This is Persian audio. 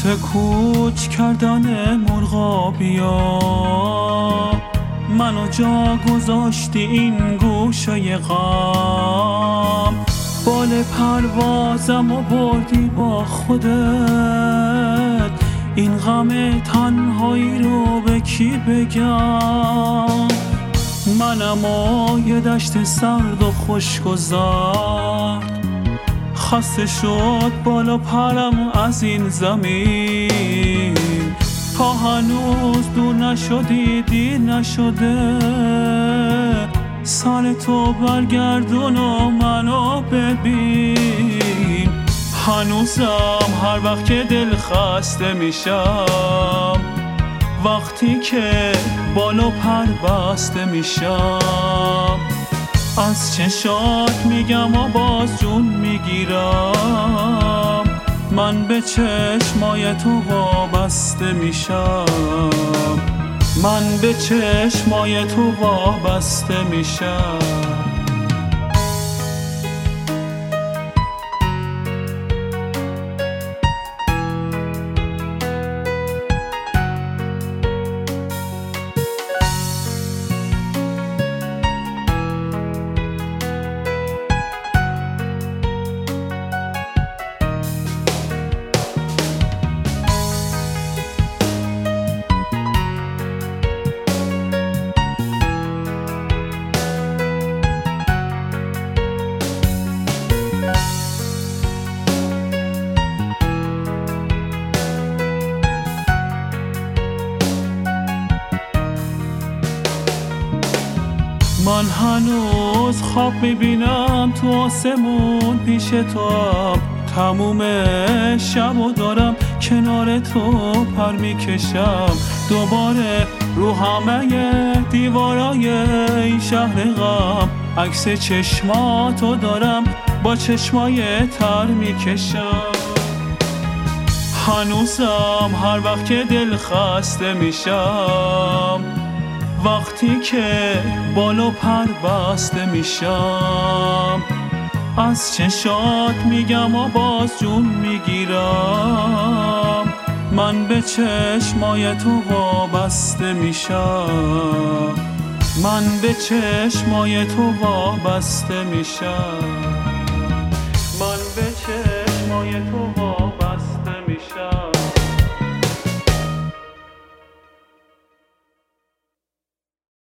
مثل کوچ کردن مرغابیا منو جا گذاشتی این گوشه غم، بال پروازم و بردی با خودت، این غم تنهایی رو به کی بگم؟ منم و یه دشت سرد و خشک و زرد، خسته شد بالا پرم از این زمین، تا هنوز دور نشدی دیر نشده، سر تو برگردون و منو ببین. هنوزم هر وقت که دل خسته میشم، وقتی که بالا پر بسته میشم، از چشات میگم و باز جون میگیرم، من به چشمای تو وابسته میشم، من به چشمای تو وابسته میشم. من هنوز خواب میبینم تو آسمون پیش تو هم، تموم شب و دارم کنار تو پر میکشم، دوباره رو همه دیوارای این شهر غم، عکس چشماتو دارم با چشمای تر میکشم. هنوزم هر وقت که دل خسته میشم، وقتی که بالو پر بسته میشم، از چشات میگم و باز جون میگیرم، من به چشمای تو وابسته میشم، من به چشمای تو وابسته میشم.